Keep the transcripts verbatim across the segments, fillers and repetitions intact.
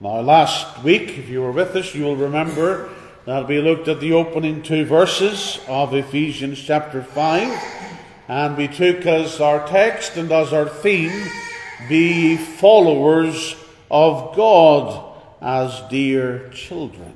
Now, last week, if you were with us, you will remember that we looked at the opening two verses of Ephesians chapter five, and we took as our text and as our theme, be followers of God as dear children.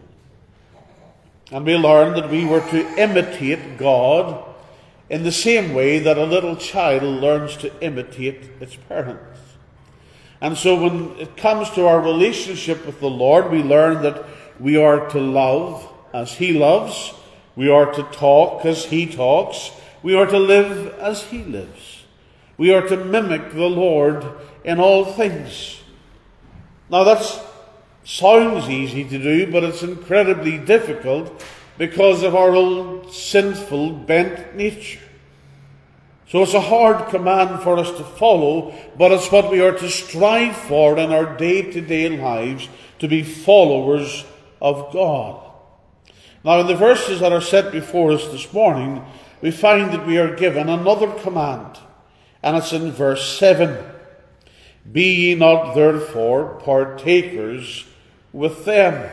And we learned that we were to imitate God in the same way that a little child learns to imitate its parents. And so when it comes to our relationship with the Lord, we learn that we are to love as He loves, we are to talk as He talks, we are to live as He lives. We are to mimic the Lord in all things. Now that sounds easy to do, but it's incredibly difficult because of our old sinful bent nature. So it's a hard command for us to follow, but it's what we are to strive for in our day-to-day lives, to be followers of God. Now, in the verses that are set before us this morning, we find that we are given another command, and it's in verse seven. Be ye not therefore partakers with them.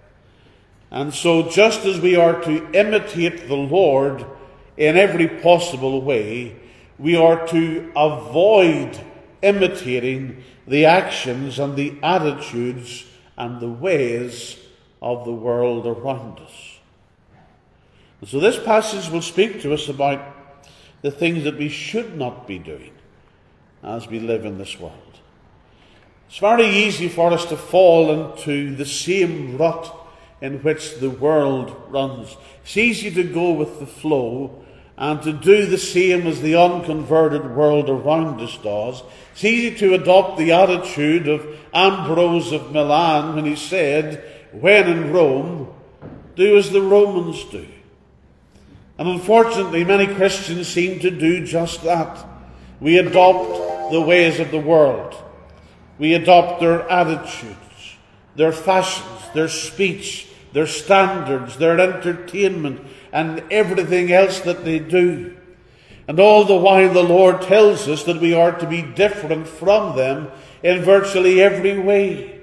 And so just as we are to imitate the Lord in every possible way, we are to avoid imitating the actions and the attitudes and the ways of the world around us. And so this passage will speak to us about the things that we should not be doing as we live in this world. It's very easy for us to fall into the same rut in which the world runs. It's easy to go with the flow and to do the same as the unconverted world around us does. It's easy to adopt the attitude of Ambrose of Milan when he said, when in Rome, do as the Romans do. And unfortunately, many Christians seem to do just that. We adopt the ways of the world. We adopt their attitudes, their fashions, their speech, their standards, their entertainment, and everything else that they do. And all the while the Lord tells us that we are to be different from them in virtually every way.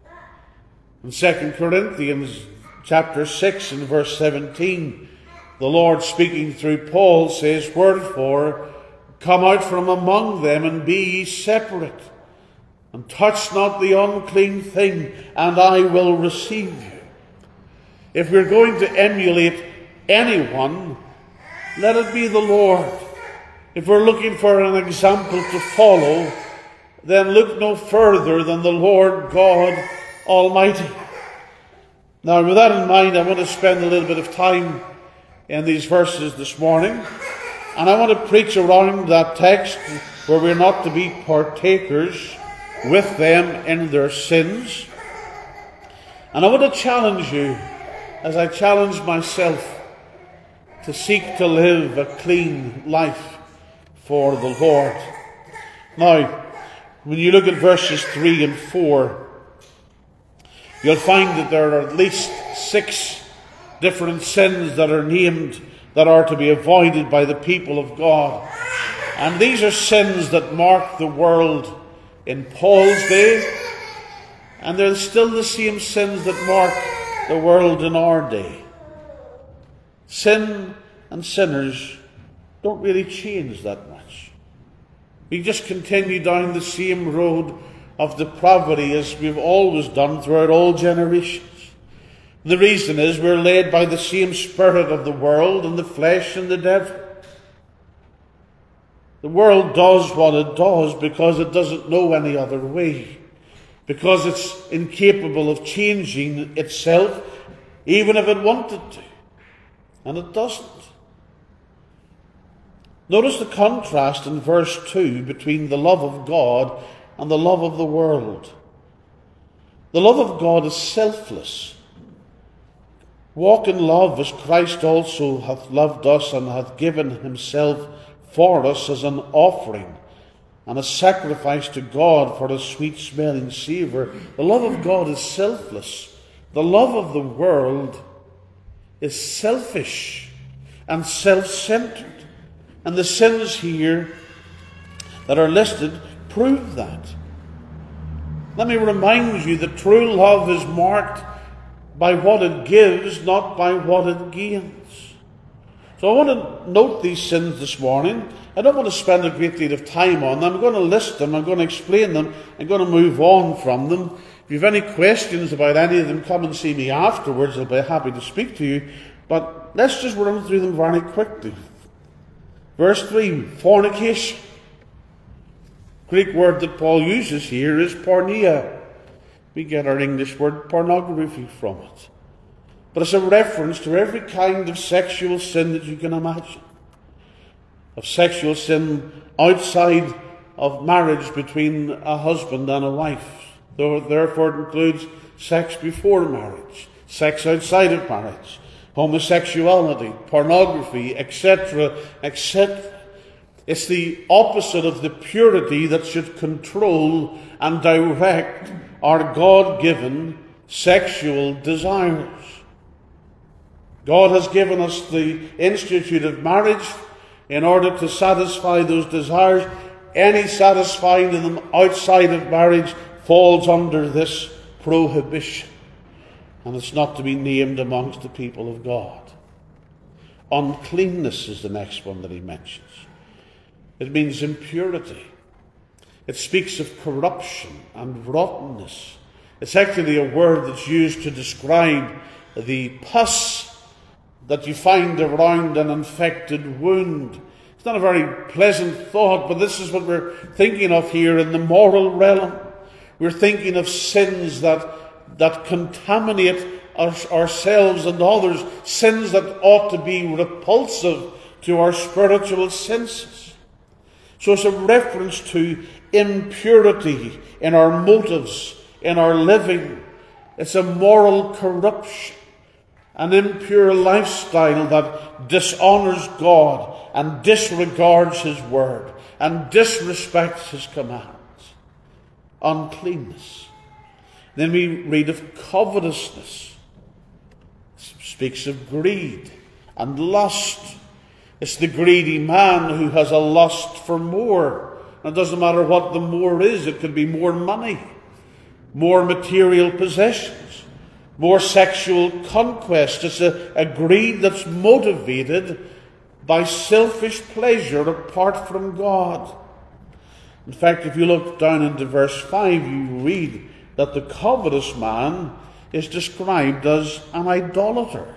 In Second Corinthians chapter six and verse seventeen, the Lord speaking through Paul says, wherefore, come out from among them and be ye separate, and touch not the unclean thing, and I will receive you. If we're going to emulate anyone, let it be the Lord. If we're looking for an example to follow, then look no further than the Lord God Almighty. Now, with that in mind, I want to spend a little bit of time in these verses this morning, and I want to preach around that text where we're not to be partakers with them in their sins. And I want to challenge you, as I challenge myself, to seek to live a clean life for the Lord. Now, when you look at verses three and four, you'll find that there are at least six different sins that are named that are to be avoided by the people of God. And these are sins that mark the world in Paul's day, and they're still the same sins that mark the world in our day. Sin and sinners don't really change that much. We just continue down the same road of depravity as we've always done throughout all generations. The reason is we're led by the same spirit of the world and the flesh and the devil. The world does what it does because it doesn't know any other way, because it's incapable of changing itself even if it wanted to, and it doesn't. Notice the contrast in verse two between the love of God and the love of the world. The love of God is selfless. Walk in love as Christ also hath loved us and hath given himself for us as an offering and a sacrifice to God for a sweet-smelling savour. The love of God is selfless. The love of the world is selfish and self-centered. And the sins here that are listed prove that. Let me remind you that true love is marked by what it gives, not by what it gains. So I want to note these sins this morning. I don't want to spend a great deal of time on them. I'm going to list them, I'm going to explain them, I'm going to move on from them. If you have any questions about any of them, come and see me afterwards. I'll be happy to speak to you. But let's just run through them very quickly. Verse three, fornication. The Greek word that Paul uses here is porneia. We get our English word pornography from it. But it's a reference to every kind of sexual sin that you can imagine. Of sexual sin outside of marriage between a husband and a wife. Therefore it includes sex before marriage, sex outside of marriage, homosexuality, pornography, et cetera, et cetera. It's the opposite of the purity that should control and direct our God-given sexual desires. God has given us the institute of marriage in order to satisfy those desires. Any satisfying them outside of marriage falls under this prohibition. And it's not to be named amongst the people of God. Uncleanness is the next one that he mentions. It means impurity. It speaks of corruption and rottenness. It's actually a word that's used to describe the pus that you find around an infected wound. It's not a very pleasant thought, but this is what we're thinking of here in the moral realm. We're thinking of sins that, that contaminate our, ourselves and others, sins that ought to be repulsive to our spiritual senses. So it's a reference to impurity in our motives, in our living. It's a moral corruption, an impure lifestyle that dishonors God and disregards His word and disrespects His commands. Uncleanness. Then we read of covetousness. It speaks of greed and lust. It's the greedy man who has a lust for more. And it doesn't matter what the more is. It could be more money, more material possessions, more sexual conquest. It's a, a greed that's motivated by selfish pleasure apart from God. In fact, if you look down into verse five, you read that the covetous man is described as an idolater.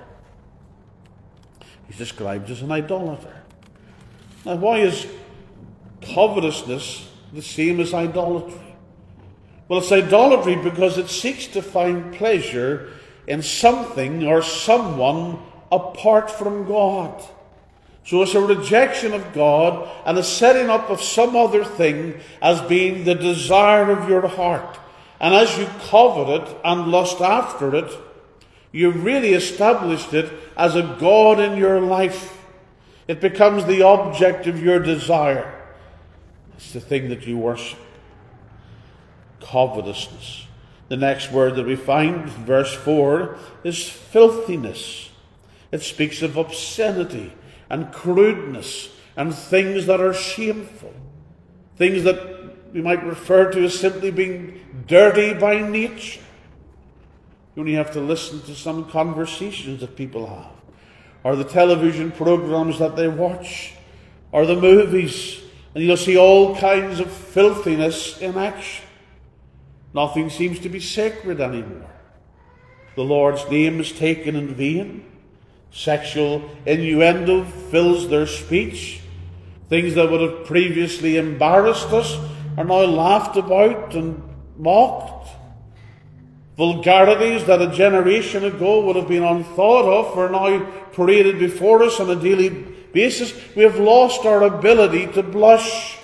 He's described as an idolater. Now, why is covetousness the same as idolatry? Well, it's idolatry because it seeks to find pleasure in something or someone apart from God. So it's a rejection of God and a setting up of some other thing as being the desire of your heart. And as you covet it and lust after it, you've really established it as a God in your life. It becomes the object of your desire. It's the thing that you worship. Covetousness. The next word that we find, verse four, is filthiness. It speaks of obscenity and crudeness and things that are shameful. Things that we might refer to as simply being dirty by nature. You only have to listen to some conversations that people have, or the television programs that they watch, or the movies, and you'll see all kinds of filthiness in action. Nothing seems to be sacred anymore. The Lord's name is taken in vain. Sexual innuendo fills their speech. Things that would have previously embarrassed us are now laughed about and mocked. Vulgarities that a generation ago would have been unthought of are now paraded before us on a daily basis. We have lost our ability to blush.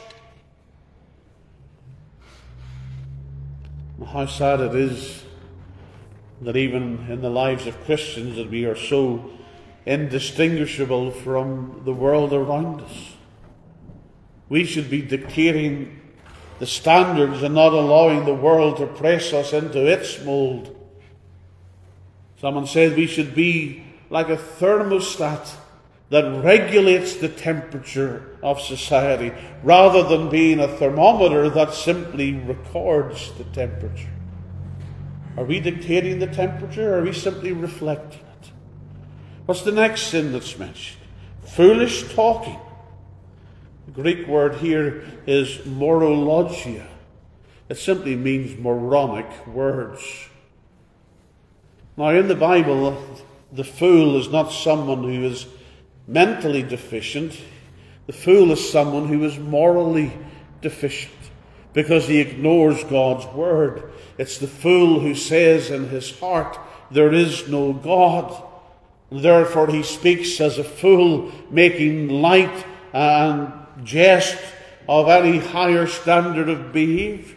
How sad it is that even in the lives of Christians that we are so indistinguishable from the world around us. We should be dictating the standards and not allowing the world to press us into its mould. Someone said we should be like a thermostat that regulates the temperature of society, rather than being a thermometer that simply records the temperature. Are we dictating the temperature, or are we simply reflecting it? What's the next sin that's mentioned? Foolish talking. The Greek word here is morologia. It simply means moronic words. Now, in the Bible, the fool is not someone who is mentally deficient. The fool is someone who is morally deficient, because he ignores God's word. It's the fool who says in his heart, there is no God. Therefore he speaks as a fool, making light and jest of any higher standard of behavior.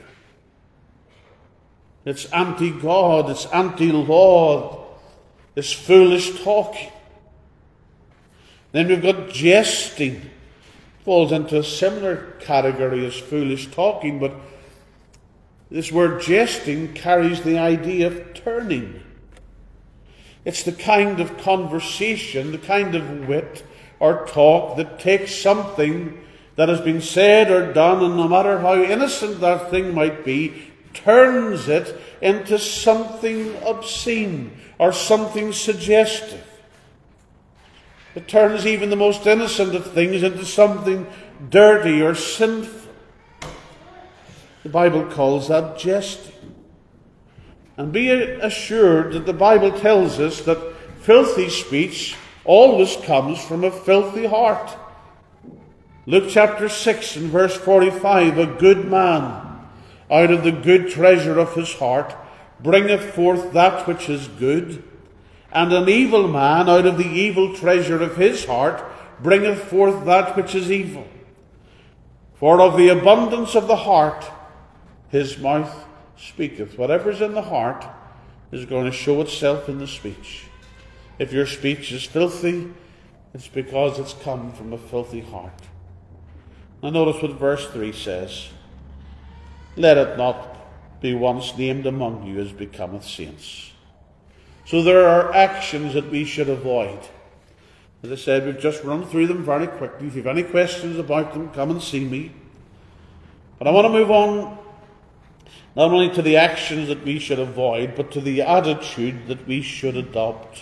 It's anti-God, it's anti-law, it's foolish talking. Then we've got jesting. Falls into a similar category as foolish talking, but this word jesting carries the idea of turning. It's the kind of conversation, the kind of wit or talk that takes something that has been said or done, and no matter how innocent that thing might be, turns it into something obscene or something suggestive. It turns even the most innocent of things into something dirty or sinful. The Bible calls that jesting. And be assured that the Bible tells us that filthy speech always comes from a filthy heart. Luke chapter six and verse forty-five, a good man out of the good treasure of his heart bringeth forth that which is good, and an evil man out of the evil treasure of his heart bringeth forth that which is evil. For of the abundance of the heart his mouth speaketh. Whatever's in the heart is going to show itself in the speech. If your speech is filthy, it's because it's come from a filthy heart. Now notice what verse three says. Let it not be once named among you as becometh saints. So there are actions that we should avoid. As I said, we've just run through them very quickly. If you have any questions about them, come and see me. But I want to move on not only to the actions that we should avoid, but to the attitude that we should adopt.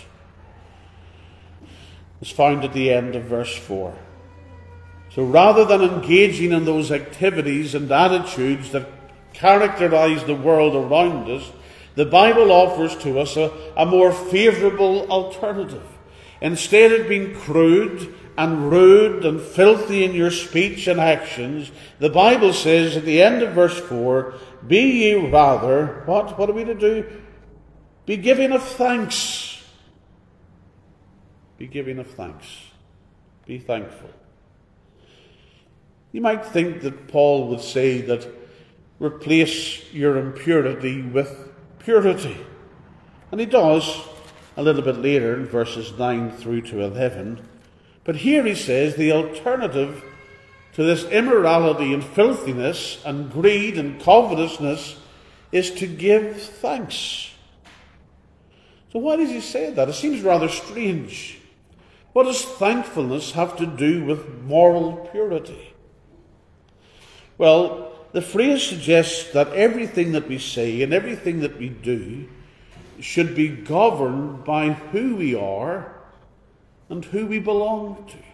It's found at the end of verse four. So rather than engaging in those activities and attitudes that characterize the world around us, the Bible offers to us a, a more favourable alternative. Instead of being crude and rude and filthy in your speech and actions, the Bible says at the end of verse four, be ye rather, what? What are we to do? Be giving of thanks. Be giving of thanks. Be thankful. You might think that Paul would say that replace your impurity with purity. And he does a little bit later in verses nine through to eleven. But here he says the alternative to this immorality and filthiness and greed and covetousness is to give thanks. So why does he say that? It seems rather strange. What does thankfulness have to do with moral purity? Well, the phrase suggests that everything that we say and everything that we do should be governed by who we are and who we belong to.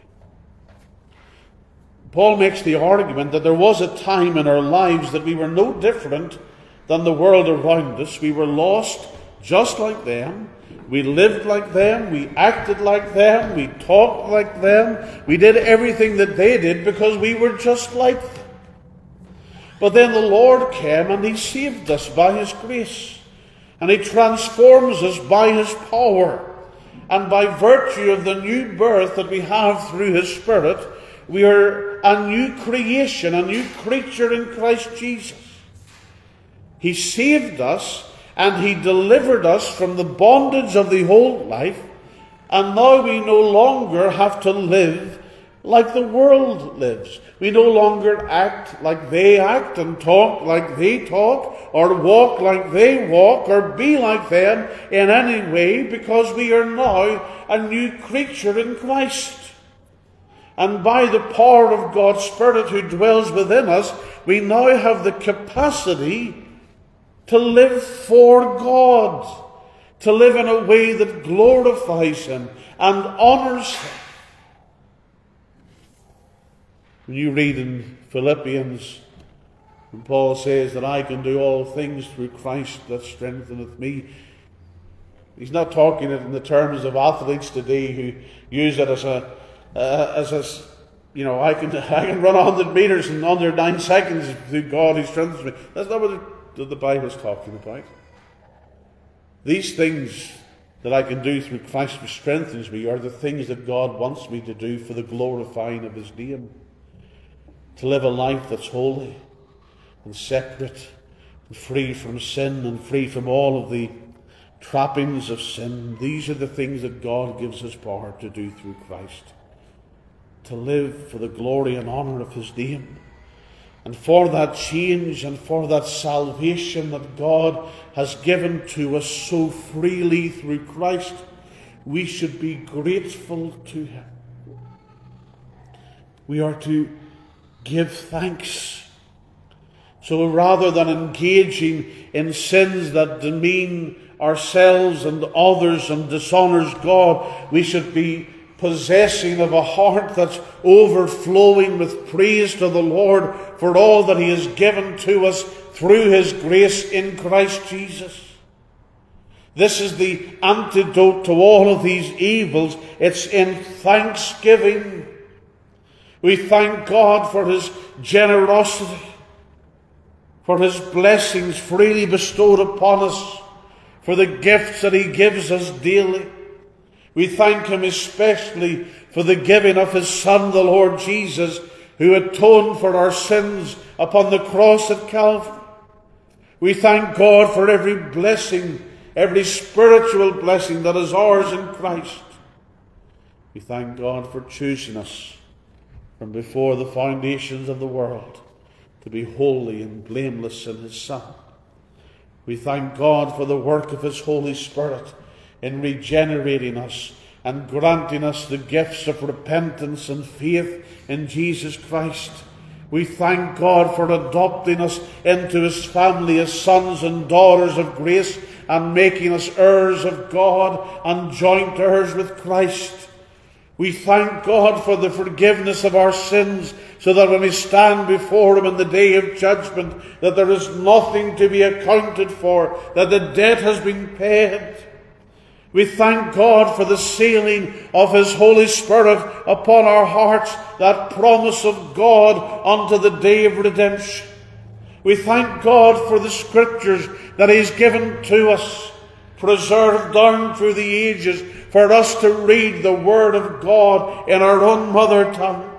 Paul makes the argument that there was a time in our lives that we were no different than the world around us. We were lost just like them. We lived like them. We acted like them. We talked like them. We did everything that they did because we were just like them. But then the Lord came and He saved us by His grace. And He transforms us by His power. And by virtue of the new birth that we have through His Spirit, we are a new creation, a new creature in Christ Jesus. He saved us and He delivered us from the bondage of the old life. And now we no longer have to live like the world lives. We no longer act like they act and talk like they talk or walk like they walk or be like them in any way, because we are now a new creature in Christ. And by the power of God's Spirit who dwells within us, we now have the capacity to live for God, to live in a way that glorifies Him and honours Him. When you read in Philippians, when Paul says that I can do all things through Christ that strengtheneth me, he's not talking it in the terms of athletes today who use it as a, uh, as a, you know, I can I can run one hundred metres in under nine seconds through God who strengthens me. That's not what the, the Bible is talking about. These things that I can do through Christ who strengthens me are the things that God wants me to do for the glorifying of His name. To live a life that's holy and separate and free from sin and free from all of the trappings of sin. These are the things that God gives us power to do through Christ. To live for the glory and honour of His name. And for that change and for that salvation that God has given to us so freely through Christ, we should be grateful to Him. We are to give thanks. So rather than engaging in sins that demean ourselves and others and dishonours God, we should be possessing of a heart that's overflowing with praise to the Lord for all that He has given to us through His grace in Christ Jesus. This is the antidote to all of these evils. It's in thanksgiving. We thank God for His generosity, for His blessings freely bestowed upon us, for the gifts that He gives us daily. We thank Him especially for the giving of His Son, the Lord Jesus, who atoned for our sins upon the cross at Calvary. We thank God for every blessing, every spiritual blessing that is ours in Christ. We thank God for choosing us from before the foundations of the world to be holy and blameless in His Son. We thank God for the work of His Holy Spirit in regenerating us and granting us the gifts of repentance and faith in Jesus Christ. We thank God for adopting us into His family as sons and daughters of grace and making us heirs of God and joint heirs with Christ. We thank God for the forgiveness of our sins, so that when we stand before Him in the day of judgment, that there is nothing to be accounted for, that the debt has been paid. We thank God for the sealing of His Holy Spirit upon our hearts, that promise of God unto the day of redemption. We thank God for the Scriptures that He has given to us, preserved down through the ages, for us to read the Word of God in our own mother tongue.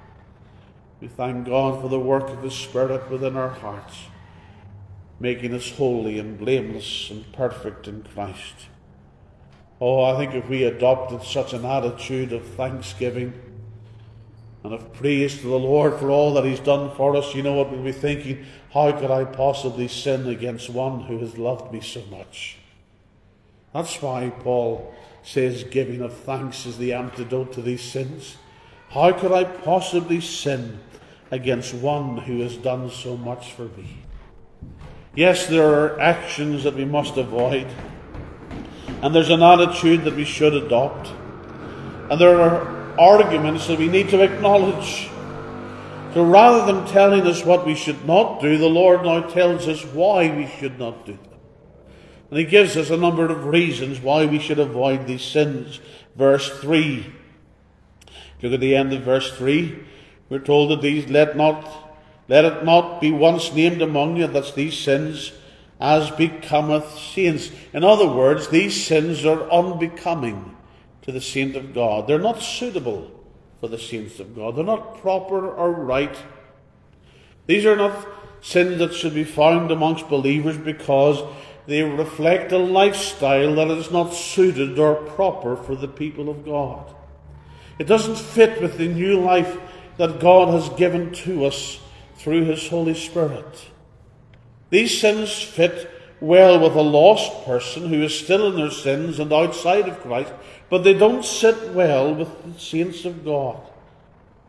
We thank God for the work of His Spirit within our hearts, making us holy and blameless and perfect in Christ. Oh, I think if we adopted such an attitude of thanksgiving and of praise to the Lord for all that He's done for us, you know what we'll be thinking? How could I possibly sin against one who has loved me so much? That's why Paul says giving of thanks is the antidote to these sins. How could I possibly sin against one who has done so much for me? Yes, there are actions that we must avoid, and there's an attitude that we should adopt, and there are arguments that we need to acknowledge. So rather than telling us what we should not do, the Lord now tells us why we should not do them. And He gives us a number of reasons why we should avoid these sins. Verse three. Look at the end of verse three. We're told that these let not let it not be once named among you, that's these sins, as becometh saints. In other words, these sins are unbecoming to the saint of God. They're not suitable for the saints of God. They're not proper or right. These are not sins that should be found amongst believers because they reflect a lifestyle that is not suited or proper for the people of God. It doesn't fit with the new life that God has given to us through His Holy Spirit. These sins fit well with a lost person who is still in their sins and outside of Christ, but they don't sit well with the saints of God.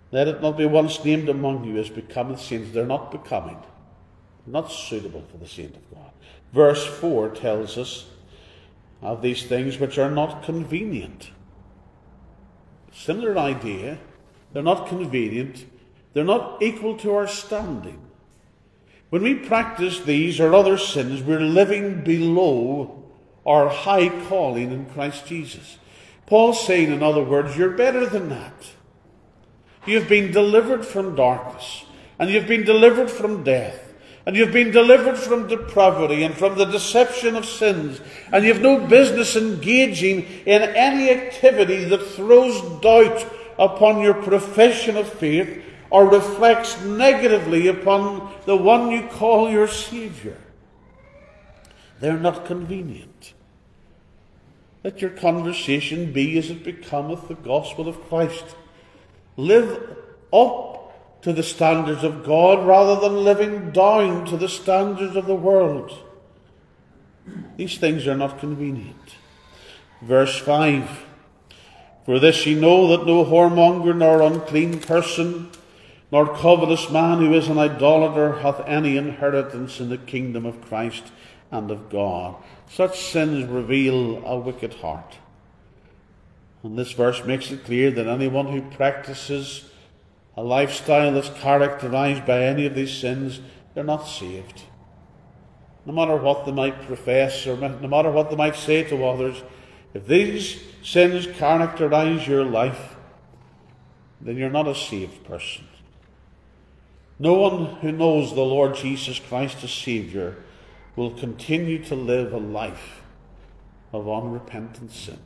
Let it not be once named among you as becoming saints. They're not becoming, not suitable for the saint of God. Verse four tells us of these things which are not convenient. Similar idea. They're not convenient. They're not equal to our standing. When we practice these or other sins, we're living below our high calling in Christ Jesus. Paul's saying, in other words, you're better than that. You've been delivered from darkness, and you've been delivered from death, and you've been delivered from depravity and from the deception of sins, and you've no business engaging in any activity that throws doubt upon your profession of faith or reflects negatively upon the one you call your Saviour. They're not convenient. Let your conversation be as it becometh the gospel of Christ. Live up to the standards of God rather than living down to the standards of the world. These things are not convenient. Verse five. For this ye know that no whoremonger, nor unclean person, nor covetous man who is an idolater hath any inheritance in the kingdom of Christ and of God. Such sins reveal a wicked heart. And this verse makes it clear that anyone who practices a lifestyle that's characterized by any of these sins, they're not saved. No matter what they might profess, or no matter what they might say to others, if these sins characterize your life, then you're not a saved person. No one who knows the Lord Jesus Christ as Saviour will continue to live a life of unrepentant sin.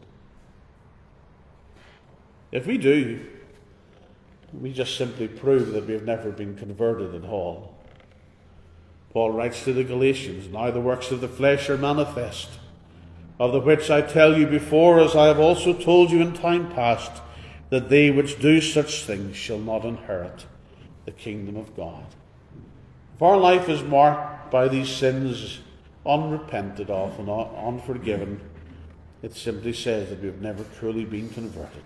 If we do, we just simply prove that we have never been converted at all. Paul writes to the Galatians, now the works of the flesh are manifest, of the which I tell you before, as I have also told you in time past, that they which do such things shall not inherit the kingdom of God. If our life is marked by these sins, unrepented of and unforgiven, it simply says that we have never truly been converted.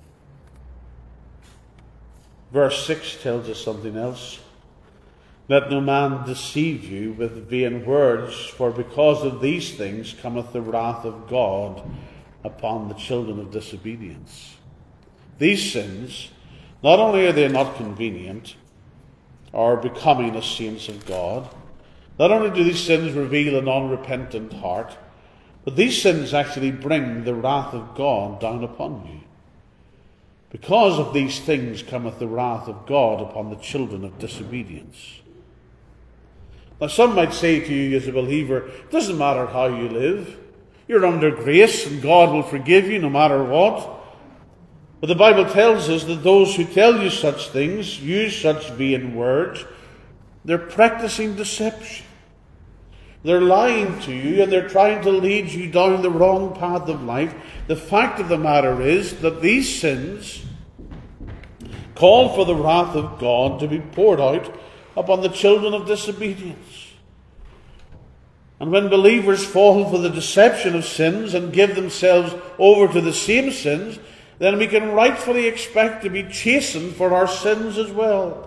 Verse six tells us something else. Let no man deceive you with vain words, for because of these things cometh the wrath of God upon the children of disobedience. These sins, not only are they not convenient or becoming as saints of God, not only do these sins reveal an unrepentant heart, but these sins actually bring the wrath of God down upon you. Because of these things cometh the wrath of God upon the children of disobedience. Now some might say to you as a believer, it doesn't matter how you live. You're under grace and God will forgive you no matter what. But the Bible tells us that those who tell you such things, use such vain words, they're practicing deception. They're lying to you and they're trying to lead you down the wrong path of life. The fact of the matter is that these sins call for the wrath of God to be poured out upon the children of disobedience. And when believers fall for the deception of sins and give themselves over to the same sins, then we can rightfully expect to be chastened for our sins as well.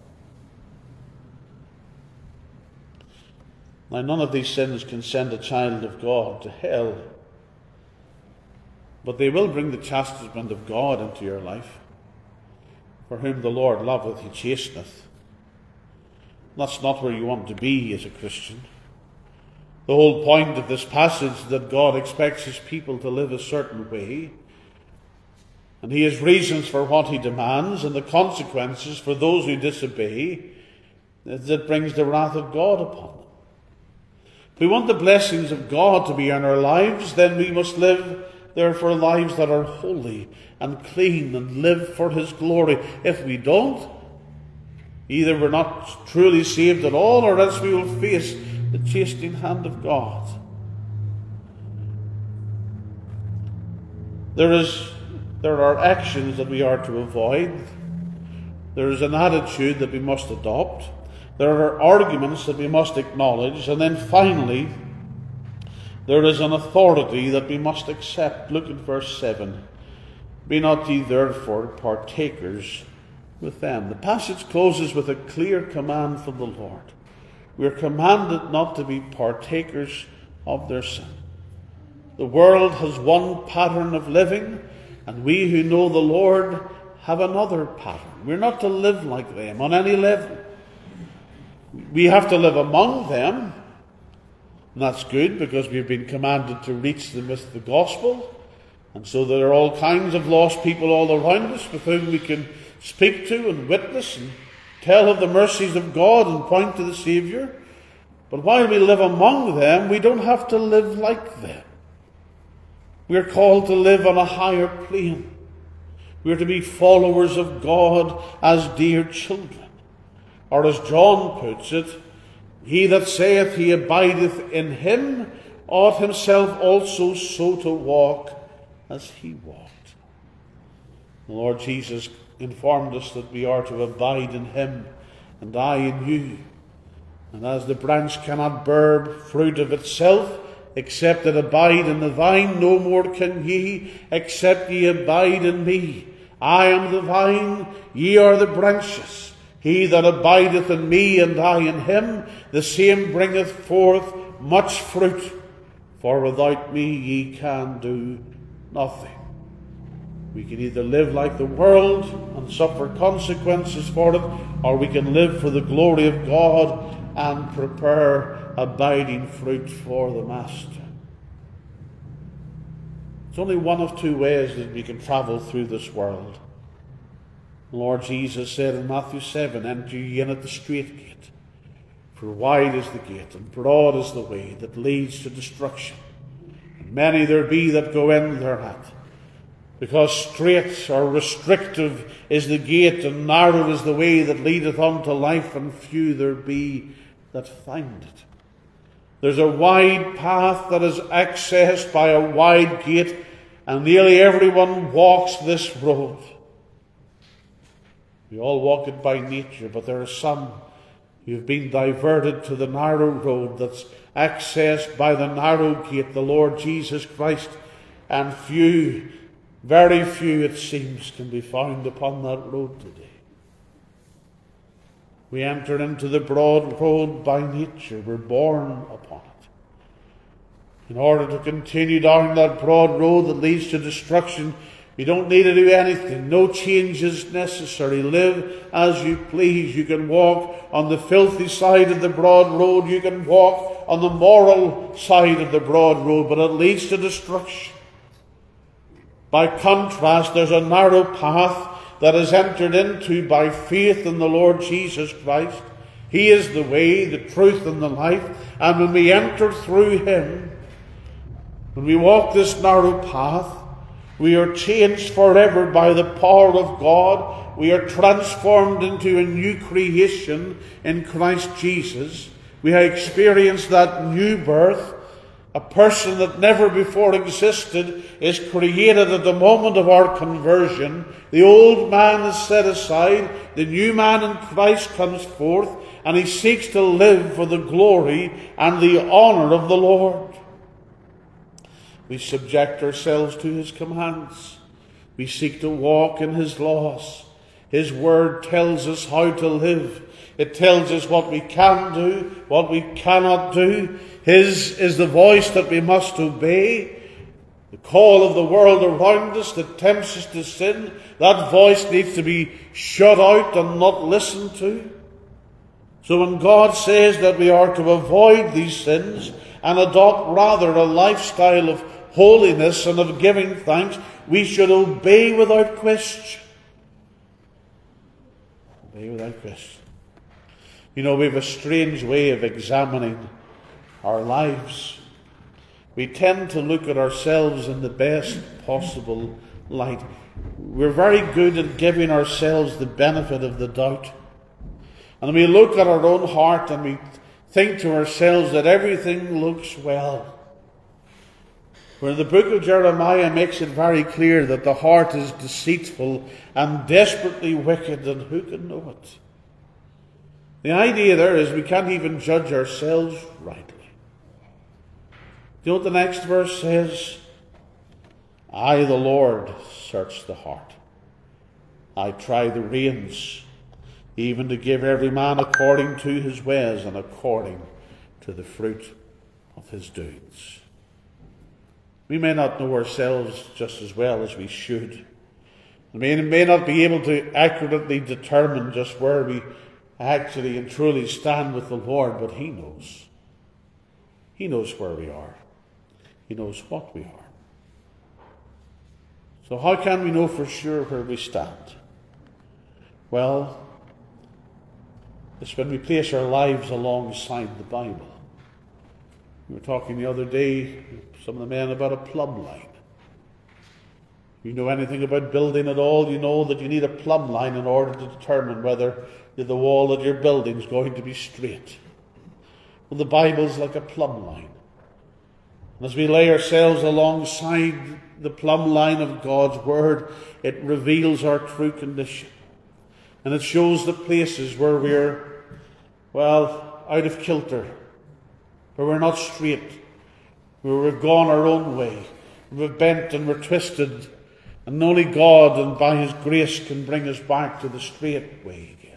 Now, none of these sins can send a child of God to hell, but they will bring the chastisement of God into your life. For whom the Lord loveth, he chasteneth. That's not where you want to be as a Christian. The whole point of this passage is that God expects his people to live a certain way, and he has reasons for what he demands, and the consequences for those who disobey, that brings the wrath of God upon them. If we want the blessings of God to be in our lives, then we must live, therefore, lives that are holy and clean and live for his glory. If we don't, either we're not truly saved at all, or else we will face the chastening hand of God. There is, there are actions that we are to avoid. There is an attitude that we must adopt. There are arguments that we must acknowledge. And then finally, there is an authority that we must accept. Look at verse seven. Be not ye therefore partakers with them. The passage closes with a clear command from the Lord. We are commanded not to be partakers of their sin. The world has one pattern of living, and we who know the Lord have another pattern. We're not to live like them on any level. We have to live among them, and that's good because we've been commanded to reach them with the gospel. And so there are all kinds of lost people all around us with whom we can speak to and witness and tell of the mercies of God and point to the Saviour. But while we live among them, we don't have to live like them. We're called to live on a higher plane. We're to be followers of God as dear children. Or as John puts it, he that saith he abideth in him ought himself also so to walk as he walked. The Lord Jesus informed us that we are to abide in him, and I in you. And as the branch cannot bear fruit of itself, except it abide in the vine, no more can ye, except ye abide in me. I am the vine, ye are the branches. He that abideth in me, and I in him, the same bringeth forth much fruit. For without me ye can do nothing. We can either live like the world and suffer consequences for it, or we can live for the glory of God and prepare abiding fruit for the Master. It's only one of two ways that we can travel through this world. The Lord Jesus said in Matthew seven, enter ye in at the strait gate, for wide is the gate, and broad is the way that leads to destruction, and many there be that go in thereat. Because strait or restrictive is the gate, and narrow is the way that leadeth unto life, and few there be that find it. There's a wide path that is accessed by a wide gate, and nearly everyone walks this road. We all walk it by nature, but there are some who have been diverted to the narrow road that's accessed by the narrow gate, the Lord Jesus Christ, and few, very few it seems, can be found upon that road today. We enter into the broad road by nature. We're born upon it. In order to continue down that broad road that leads to destruction, you don't need to do anything. No change is necessary. Live as you please. You can walk on the filthy side of the broad road. You can walk on the moral side of the broad road, but it leads to destruction. By contrast, there's a narrow path that is entered into by faith in the Lord Jesus Christ. He is the way, the truth, and the life. And when we enter through him, when we walk this narrow path, we are changed forever by the power of God. We are transformed into a new creation in Christ Jesus. We have experienced that new birth. A person that never before existed is created at the moment of our conversion. The old man is set aside. The new man in Christ comes forth, and he seeks to live for the glory and the honour of the Lord. We subject ourselves to his commands. We seek to walk in his laws. His word tells us how to live. It tells us what we can do, what we cannot do. His is the voice that we must obey. The call of the world around us that tempts us to sin, that voice needs to be shut out and not listened to. So when God says that we are to avoid these sins and adopt rather a lifestyle of holiness and of giving thanks, we should obey without question. Obey without question. You know, we have a strange way of examining our lives. We tend to look at ourselves in the best possible light. We're very good at giving ourselves the benefit of the doubt. And we look at our own heart and we think to ourselves that everything looks well. Where the book of Jeremiah makes it very clear that the heart is deceitful and desperately wicked, and who can know it? The idea there is we can't even judge ourselves rightly. Do you know what the next verse says? I, the Lord, search the heart. I try the reins, even to give every man according to his ways and according to the fruit of his doings. We may not know ourselves just as well as we should. We may, may not be able to accurately determine just where we actually and truly stand with the Lord, but he knows. He knows where we are. He knows what we are. So how can we know for sure where we stand? Well, it's when we place our lives alongside the Bible. We were talking the other day, some of the men, about a plumb line. If you know anything about building at all, you know that you need a plumb line in order to determine whether the wall of your building is going to be straight. Well, the Bible's like a plumb line. And as we lay ourselves alongside the plumb line of God's Word, it reveals our true condition. And it shows the places where we're, well, out of kilter, where we're not straight, where we've gone our own way, we're bent and we're twisted, and only God and by his grace can bring us back to the straight way again.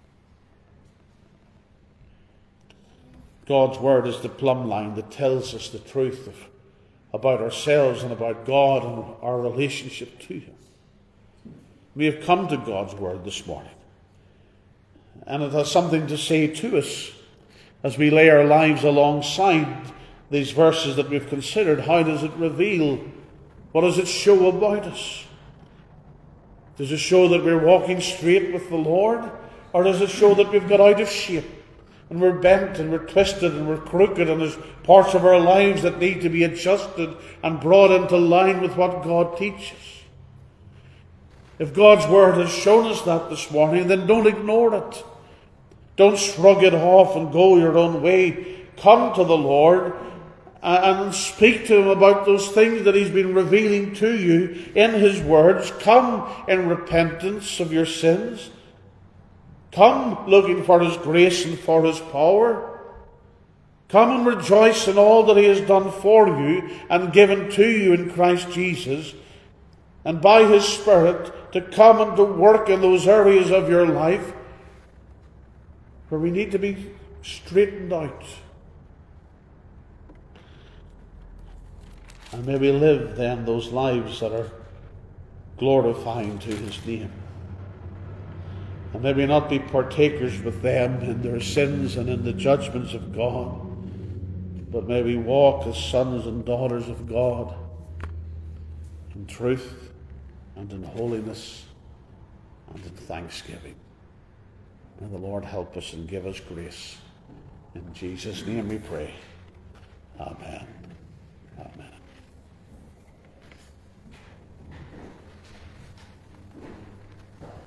God's Word is the plumb line that tells us the truth of, about ourselves and about God and our relationship to him. We have come to God's Word this morning, and it has something to say to us as we lay our lives alongside these verses that we've considered. How does it reveal? What does it show about us? Does it show that we're walking straight with the Lord? Or does it show that we've got out of shape and we're bent and we're twisted and we're crooked and there's parts of our lives that need to be adjusted and brought into line with what God teaches? If God's Word has shown us that this morning, then don't ignore it. Don't shrug it off and go your own way. Come to the Lord and speak to him about those things that he's been revealing to you in his words. Come in repentance of your sins. Come looking for his grace and for his power. Come and rejoice in all that he has done for you and given to you in Christ Jesus. And by his Spirit to come and to work in those areas of your life where we need to be straightened out. And may we live then those lives that are glorifying to his name. And may we not be partakers with them in their sins and in the judgments of God, but may we walk as sons and daughters of God in truth and in holiness and in thanksgiving. May the Lord help us and give us grace. In Jesus' name we pray. Amen.